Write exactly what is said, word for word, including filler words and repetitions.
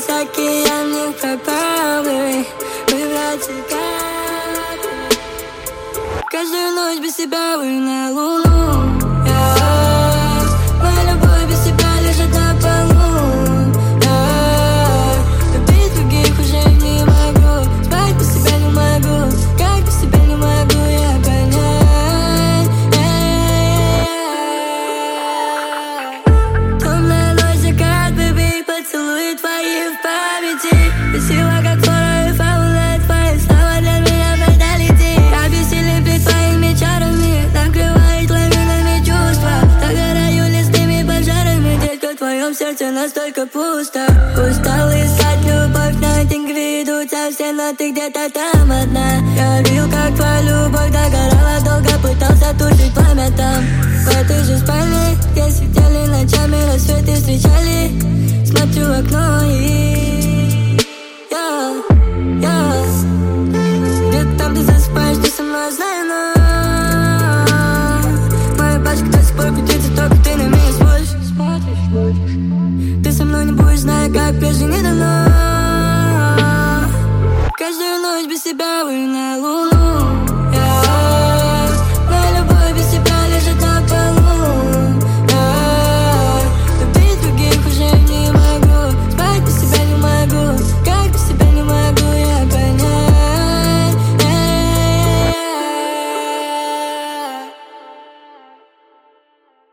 весь океан не пропавый. Выбраться как каждую ночь без тебя вы на луну. Я, моя любовь без тебя лежит на полу. Я, любить других уже не могу. Спать без тебя не могу. Как без тебя не могу я понять. Темная ночь, закат, baby, поцелуи твои в памяти. И сила как фора и фауна, твои слова для меня фаталити. Обессилен перед твоими чарами, накрывает ламинами чувства. Догораю лесными пожарами, детка, в твоем сердце настолько пусто. Устал искать любовь на день, ведут со все, но ты где-то там одна. Я видел, как твоя любовь догорала, долго пытался тушить пламя там. В этой же спальне, где сидели ночами, рассветы встречали. Смотрю в окно и я, я где-то там ты засыпаешь, ты со мной, знаю, но моя пачка до сих пор крутится, только ты на меня смотришь, смотришь. Ты со мной не будешь, зная, как прежде не дано. Каждую ночь без тебя вы на луну.